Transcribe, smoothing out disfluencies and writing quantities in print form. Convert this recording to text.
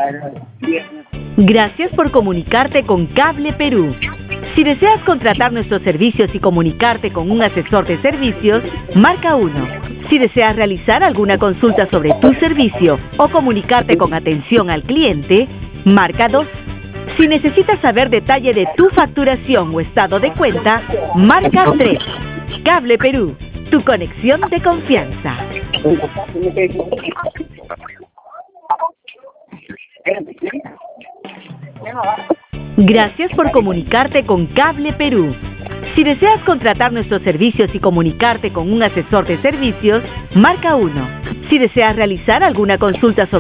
Gracias por comunicarte con Cable Perú. Si deseas contratar nuestros servicios y comunicarte con un asesor de servicios, marca 1. Si deseas realizar alguna consulta sobre tu servicio o comunicarte con atención al cliente, marca 2. Si necesitas saber detalle de tu facturación o estado de cuenta, marca 3. Cable Perú, tu conexión de confianza. Gracias por comunicarte con Cable Perú. Si deseas contratar nuestros servicios y comunicarte con un asesor de servicios, marca 1. Si deseas realizar alguna consulta sobre